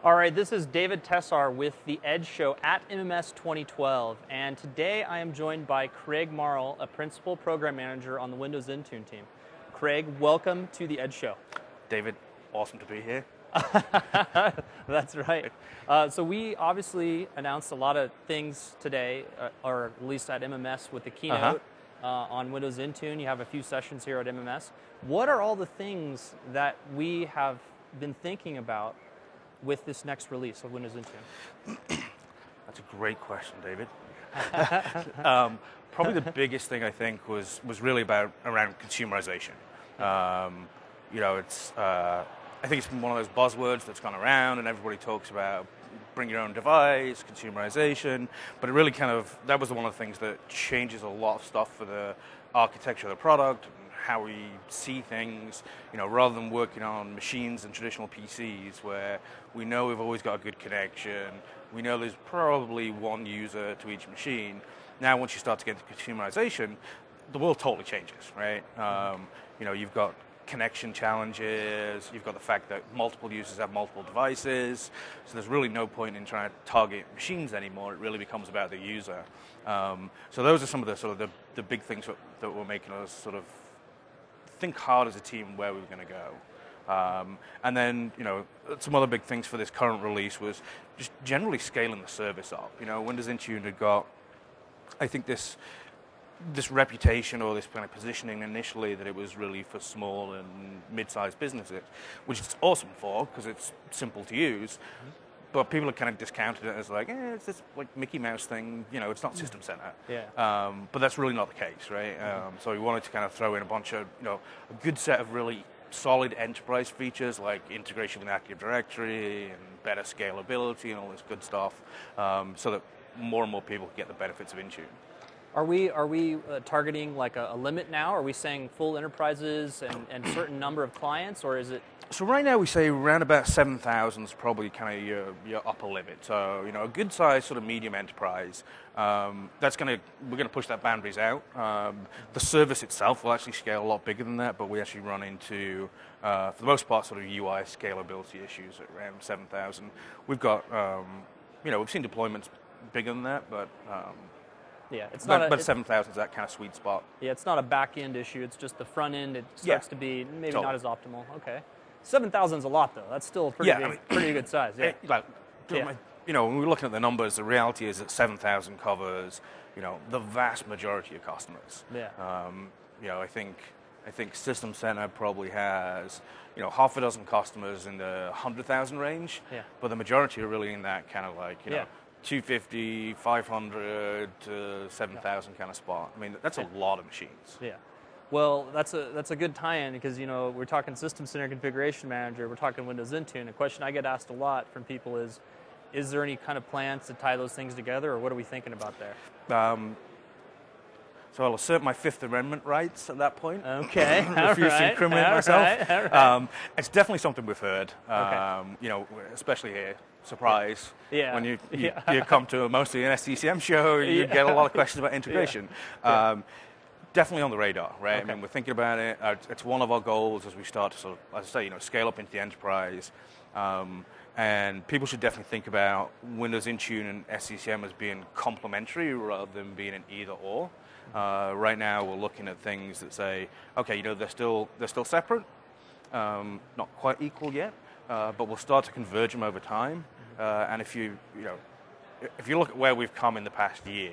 All right, this is David Tessar with the Edge Show at MMS 2012, and today I am joined by Craig Marl, a Principal Program Manager on the Windows Intune team. Craig, welcome to the Edge Show. David, awesome to be here. That's right. So we obviously announced a lot of things today, or at least at MMS with the keynote on Windows Intune. You have a few sessions here at MMS. What are all the things that we have been thinking about with this next release of Windows Intune? That's a great question, David. Probably the biggest thing I think was really around consumerization. I think it's been one of those buzzwords that's gone around, and everybody talks about bring your own device, consumerization. But it really that was one of the things that changes a lot of stuff for the architecture of the product, how we see things, rather than working on machines and traditional PCs where we know we've always got a good connection, we know there's probably one user to each machine. Now, once you start to get into consumerization, the world totally changes, right? You've got connection challenges, you've got the fact that multiple users have multiple devices, so there's really no point in trying to target machines anymore. It really becomes about the user. So those are some of the big things that were making us sort of think hard as a team where we were going to go. And then, some other big things for this current release was just generally scaling the service up. Windows Intune had got, I think, this reputation or this kind of positioning initially that it was really for small and mid-sized businesses, which it's awesome for because it's simple to use. But people have kind of discounted it as like, it's this like Mickey Mouse thing, it's not System Center. Yeah. But that's really not the case, right? So we wanted to kind of throw in a bunch of, a good set of really solid enterprise features like integration with Active Directory and better scalability and all this good stuff, so that more and more people can get the benefits of Intune. Are we targeting like a limit now? Are we saying full enterprises and a certain number of clients, or is it? So right now we say around about 7,000 is probably kind of your upper limit. So a good size sort of medium enterprise. We're going to push that boundaries out. The service itself will actually scale a lot bigger than that, but we actually run into, for the most part, sort of UI scalability issues at around 7,000. We've got, we've seen deployments bigger than that, but. Yeah, it's but 7,000 is that kind of sweet spot. Yeah, it's not a back end issue. It's just the front end. It starts to be maybe totally. not as optimal. Okay, 7,000 is a lot though. That's still a pretty good size. Yeah. When we're looking at the numbers, the reality is that 7,000 covers, the vast majority of customers. Yeah. I think System Center probably has, half a dozen customers in the 100,000 range. Yeah. But the majority are really in that kind of like, 250, 500 to 7,000 kind of spot. I mean, that's a lot of machines. Yeah. Well, that's a good tie-in because, we're talking System Center Configuration Manager, we're talking Windows Intune. A question I get asked a lot from people is there any kind of plans to tie those things together, or what are we thinking about there? So I'll assert my Fifth Amendment rights at that point. Okay. Refuse to incriminate myself. All right. It's definitely something we've heard. Especially here. Surprise. Yeah. When you come to mostly an SCCM show, you get a lot of questions about integration. Definitely on the radar, right? Okay. I mean, we're thinking about it. It's one of our goals as we start to sort of, as I say, scale up into the enterprise. And people should definitely think about Windows Intune and SCCM as being complementary rather than being an either or. Right now, we're looking at things that say, okay, they're still separate, not quite equal yet, but we'll start to converge them over time. And if you look at where we've come in the past year,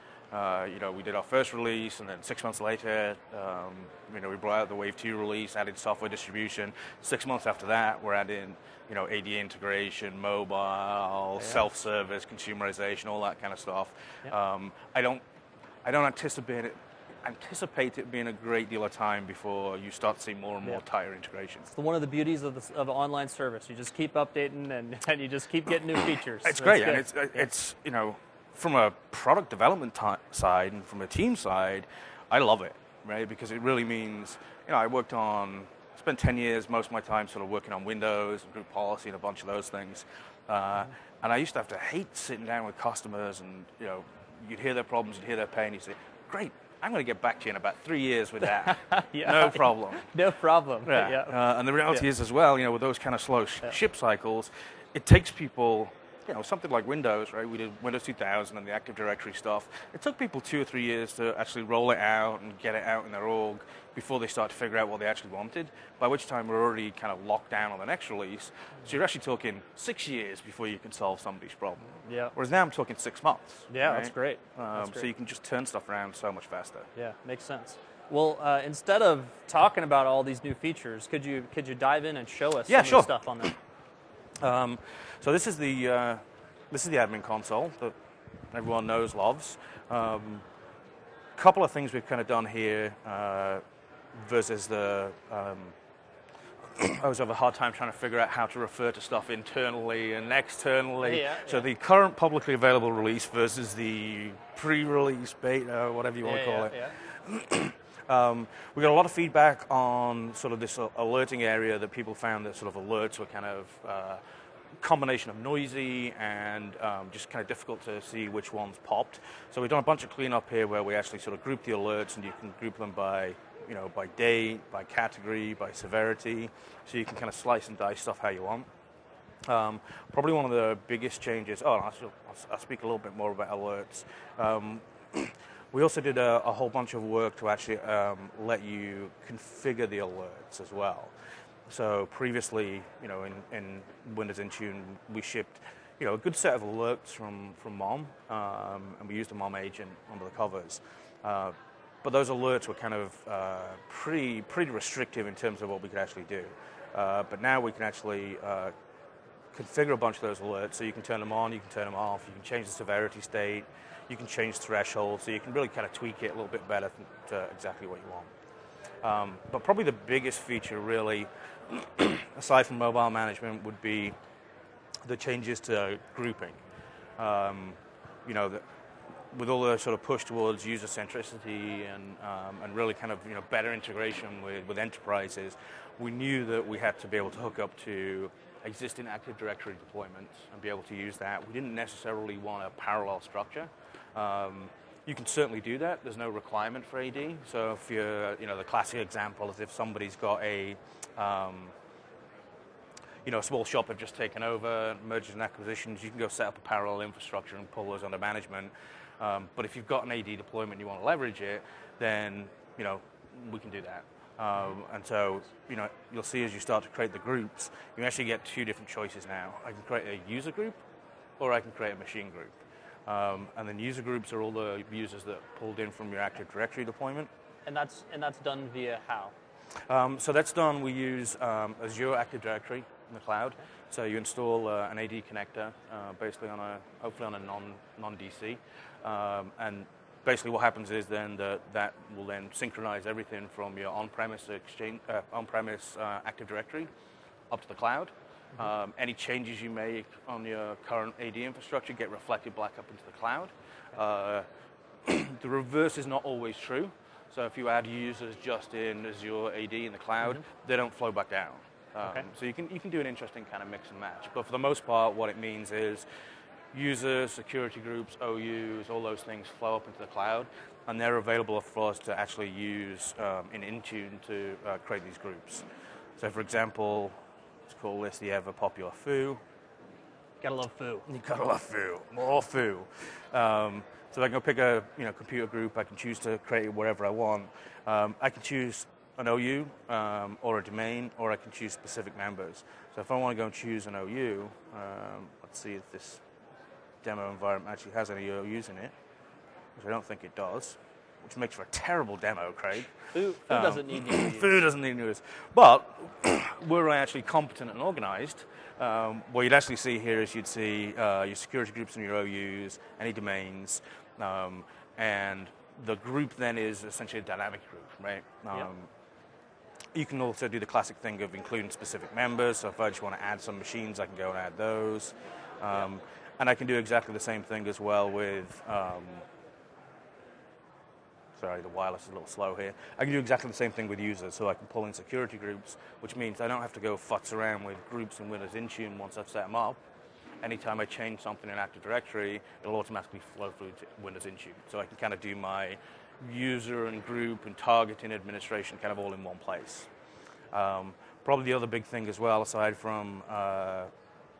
we did our first release, and then 6 months later, we brought out the Wave 2 release, added software distribution. 6 months after that, we're adding, AD integration, mobile, self-service, consumerization, all that kind of stuff. Yeah. I don't anticipate it being a great deal of time before you start to see more and more tighter integrations. It's one of the beauties of online service. You just keep updating and you just keep getting new features. It's great, and it's from a product development side and from a team side, I love it, right? Because it really means, I spent 10 years, most of my time sort of working on Windows and group policy and a bunch of those things. And I used to have to hate sitting down with customers and, you'd hear their problems, you'd hear their pain, you'd say, great, I'm going to get back to you in about 3 years with that. No problem. No problem. Yeah. And the reality is as well, with those kind of slow ship cycles, it takes people, something like Windows, right? We did Windows 2000 and the Active Directory stuff. It took people 2 or 3 years to actually roll it out and get it out in their org before they start to figure out what they actually wanted, by which time we're already kind of locked down on the next release. So you're actually talking 6 years before you can solve somebody's problem. Yeah. Whereas now I'm talking 6 months. Yeah, right? that's great. So you can just turn stuff around so much faster. Yeah, makes sense. Well, instead of talking about all these new features, could you dive in and show us some of the stuff on there? So this is the admin console that everyone knows, loves. Couple of things we've kind of done here versus the. I always have a hard time trying to figure out how to refer to stuff internally and externally. So the current publicly available release versus the pre-release beta, whatever you want to call it. We got a lot of feedback on sort of this alerting area that people found that sort of alerts were kind of combination of noisy and just kind of difficult to see which ones popped. So we've done a bunch of cleanup here where we actually sort of group the alerts, and you can group them by by date, by category, by severity, so you can kind of slice and dice stuff how you want. Probably one of the biggest changes. I'll speak a little bit more about alerts. We also did a whole bunch of work to actually let you configure the alerts as well. So previously, in Windows Intune, we shipped, a good set of alerts from MOM, and we used the MOM agent under the covers. But those alerts were kind of pretty restrictive in terms of what we could actually do. But now we can actually configure a bunch of those alerts, so you can turn them on, you can turn them off, you can change the severity state, you can change thresholds, so you can really kind of tweak it a little bit better to exactly what you want. But probably the biggest feature, really, aside from mobile management, would be the changes to grouping. With all the sort of push towards user centricity and really kind of better integration with enterprises, we knew that we had to be able to hook up to existing Active Directory deployments and be able to use that. We didn't necessarily want a parallel structure. You can certainly do that. There's no requirement for AD. So if you're, the classic example is if somebody's got a small shop have just taken over, mergers and acquisitions, you can go set up a parallel infrastructure and pull those under management. But if you've got an AD deployment and you want to leverage it, then, we can do that. And so, you'll see as you start to create the groups, you actually get 2 different choices now. I can create a user group, or I can create a machine group. And then user groups are all the users that pulled in from your Active Directory deployment. And that's done via how? So that's done, we use Azure Active Directory in the cloud. Okay. So you install an AD connector, basically hopefully on a non-DC. And basically what happens is then that will then synchronize everything from your on-premise Active Directory up to the cloud. Any changes you make on your current AD infrastructure get reflected back up into the cloud. The reverse is not always true. So if you add users just in Azure AD in the cloud, they don't flow back down. So you can do an interesting kind of mix and match. But for the most part, what it means is users, security groups, OUs, all those things flow up into the cloud, and they're available for us to actually use in Intune to create these groups. So for example, let's call this the ever popular foo. Gotta love foo. You gotta love foo. More foo. So I can go pick a computer group. I can choose to create it wherever I want. I can choose an OU or a domain, or I can choose specific members. So if I want to go and choose an OU, let's see if this demo environment actually has any OUs in it, which I don't think it does, which makes for a terrible demo, Craig. Foo doesn't need new OUs. Foo doesn't need new OUs. But we're actually competent and organized. What you'd actually see here is you'd see your security groups and your OUs, any domains, and the group then is essentially a dynamic group, right? You can also do the classic thing of including specific members. So if I just want to add some machines, I can go and add those. And I can do exactly the same thing as well with, sorry, the wireless is a little slow here. I can do exactly the same thing with users. So I can pull in security groups, which means I don't have to go futz around with groups in Windows Intune once I've set them up. Anytime I change something in Active Directory, it'll automatically flow through to Windows Intune. So I can kind of do my user and group and targeting administration kind of all in one place. Probably the other big thing as well, aside from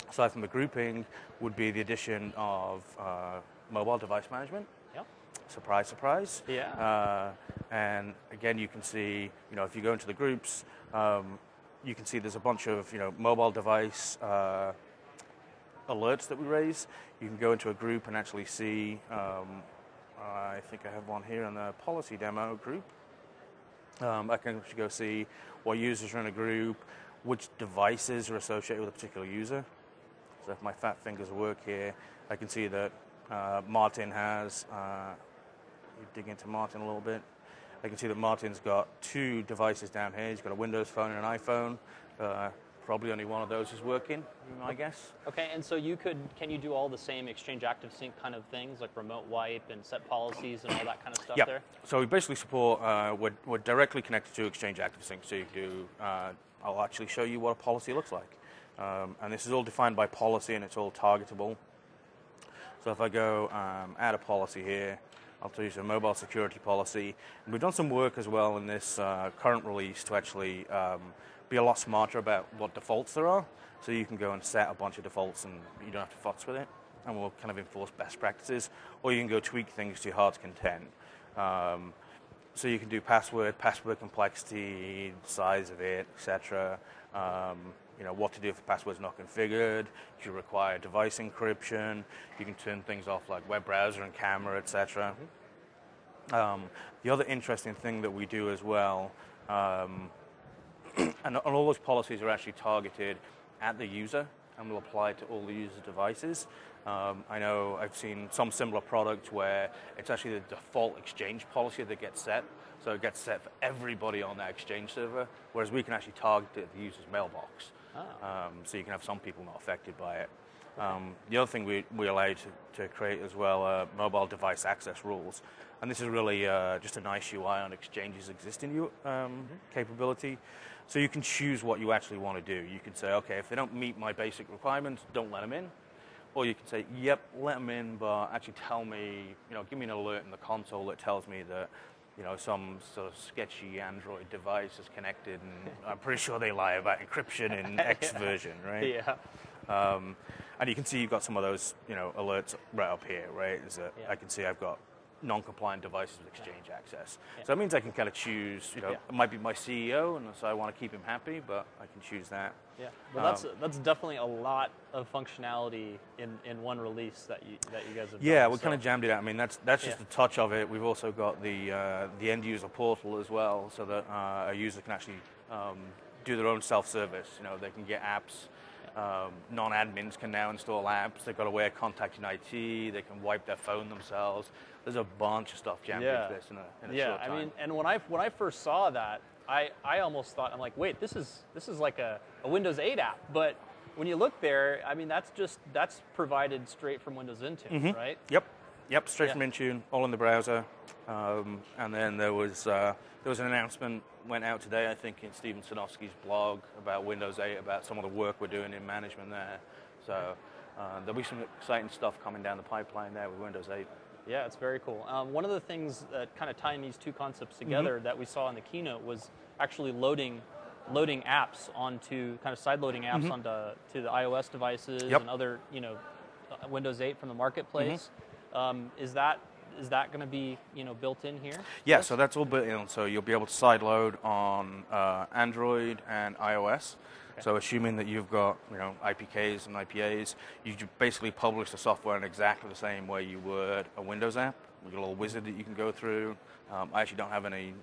Aside from the grouping, would be the addition of mobile device management. Yep. Surprise, surprise. Yeah. And again, you can see, if you go into the groups, you can see there's a bunch of, mobile device alerts that we raise. You can go into a group and actually see, I think I have one here in the policy demo group. I can actually go see what users are in a group, which devices are associated with a particular user. So if my fat fingers work here, I can see that Martin has, you dig into Martin a little bit, I can see that Martin's got 2 devices down here. He's got a Windows phone and an iPhone. Probably only one of those is working, I guess. Okay, and so can you do all the same Exchange ActiveSync kind of things, like remote wipe and set policies and all that kind of stuff there? So we basically support, we're directly connected to Exchange ActiveSync, so you can do, I'll actually show you what a policy looks like. And this is all defined by policy and it's all targetable. So if I go add a policy here, I'll tell you some mobile security policy. And we've done some work as well in this current release to actually be a lot smarter about what defaults there are. So you can go and set a bunch of defaults and you don't have to futz with it. And we'll kind of enforce best practices. Or you can go tweak things to your heart's content. So you can do password complexity, size of it, etc. What to do if the password's not configured. If you require device encryption, you can turn things off like web browser and camera, etc. The other interesting thing that we do as well, and all those policies are actually targeted at the user and will apply to all the user devices. I know I've seen some similar products where it's actually the default Exchange policy that gets set. So it gets set for everybody on that Exchange server, whereas we can actually target it at the user's mailbox. So you can have some people not affected by it. The other thing we allow to create as well are mobile device access rules. And this is really just a nice UI on Exchange's existing capability. So you can choose what you actually want to do. You can say, okay, if they don't meet my basic requirements, don't let them in. Or you can say, yep, let them in, but actually tell me, give me an alert in the console that tells me that, some sort of sketchy Android device is connected, and I'm pretty sure they lie about encryption in X version, right? Yeah. And you can see you've got some of those, alerts right up here, right? I can see I've got non-compliant devices with Exchange access. Yeah. So that means I can kind of choose, it might be my CEO, and so I want to keep him happy, but I can choose that. Yeah, well, that's definitely a lot of functionality in one release that you guys have done. Yeah, we kind of jammed it out. I mean, that's just a touch of it. We've also got the end user portal as well, so that a user can actually do their own self-service. They can get apps. Non-admins can now install apps. They've got a way of contacting IT. They can wipe their phone themselves. There's a bunch of stuff jammed into this in a short time. I mean, and when I first saw that, I almost thought, I'm like, wait, this is like a Windows 8 app. But when you look there, I mean, that's provided straight from Windows Intune, right? Yep, straight from Intune, all in the browser. And then there was an announcement went out today, I think, in Steven Sinofsky's blog about Windows 8, about some of the work we're doing in management there. So there'll be some exciting stuff coming down the pipeline there with Windows 8. Yeah, it's very cool. One of the things that kind of tying these two concepts together that we saw in the keynote was actually loading apps onto, kind of side-loading apps onto the iOS devices and other, Windows 8 from the marketplace. Is that going to be, built in here? Yeah, so that's all built in. So you'll be able to sideload on Android and iOS. Okay. So assuming that you've got, IPKs and IPAs, you basically publish the software in exactly the same way you would a Windows app. We've got a little wizard that you can go through. I actually don't have any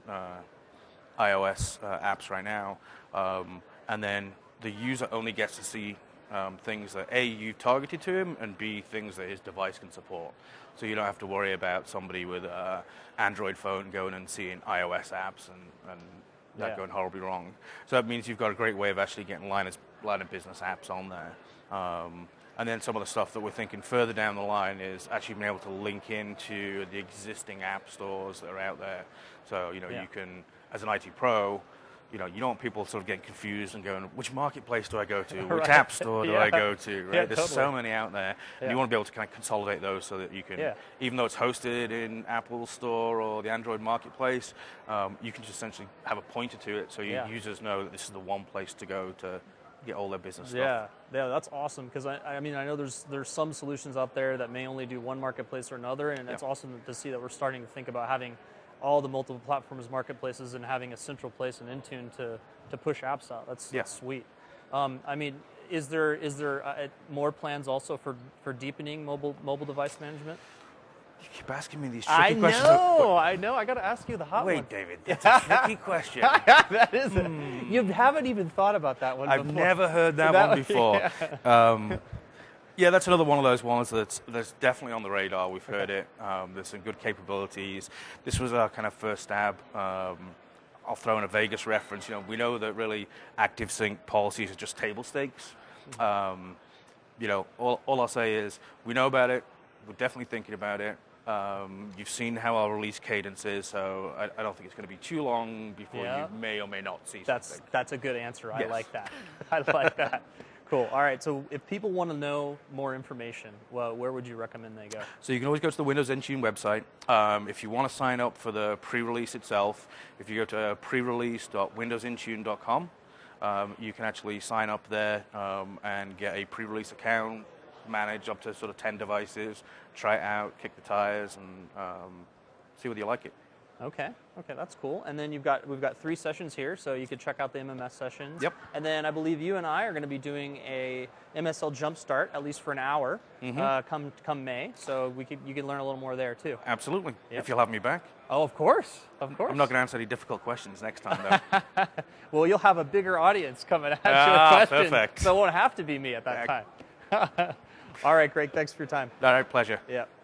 iOS apps right now. And then the user only gets to see things that A, you've targeted to him, and B, things that his device can support. So you don't have to worry about somebody with an Android phone going and seeing iOS apps and that going horribly wrong. So that means you've got a great way of actually getting line of business apps on there. And then some of the stuff that we're thinking further down the line is actually being able to link into the existing app stores that are out there. So, you can, as an IT pro, you don't want people sort of getting confused and going, which marketplace do I go to? Which app store do I go to? Right? There's totally so many out there. And you want to be able to kind of consolidate those so that you can, even though it's hosted in Apple Store or the Android marketplace, you can just essentially have a pointer to it so users know that this is the one place to go to get all their business stuff. Yeah, that's awesome because I mean I know there's some solutions out there that may only do one marketplace or another, and it's awesome to see that we're starting to think about having all the multiple platforms, marketplaces, and having a central place in Intune to push apps out. That's sweet. I mean, is there more plans also for deepening mobile device management? You keep asking me these tricky questions. I know. I got to ask you the hot one. Wait, David, that's a tricky question. That is it. You haven't even thought about that one before. I've never heard that one before. Yeah, that's another one of those ones that's definitely on the radar. We've heard it. There's some good capabilities. This was our kind of first stab. I'll throw in a Vegas reference. We know that really active sync policies are just table stakes. All I'll say is we know about it. We're definitely thinking about it. You've seen how our release cadence is, so I don't think it's going to be too long before you may or may not see something. That's a good answer. I like that. I like that. Cool. All right. So if people want to know more information, well, where would you recommend they go? So you can always go to the Windows Intune website. If you want to sign up for the pre-release itself, if you go to prerelease.windowsintune.com, you can actually sign up there and get a pre-release account, manage up to sort of 10 devices, try it out, kick the tires, and see whether you like it. Okay, that's cool. And then we've got 3 sessions here, so you can check out the MMS sessions. Yep. And then I believe you and I are going to be doing a MSL Jumpstart, at least for an hour, come May. So you can learn a little more there too. Absolutely. Yep. If you'll have me back. Oh, of course. I'm not going to answer any difficult questions next time, though. Well, you'll have a bigger audience coming at you with questions. Perfect. So it won't have to be me at that time. All right, Greg. Thanks for your time. All right, pleasure. Yeah.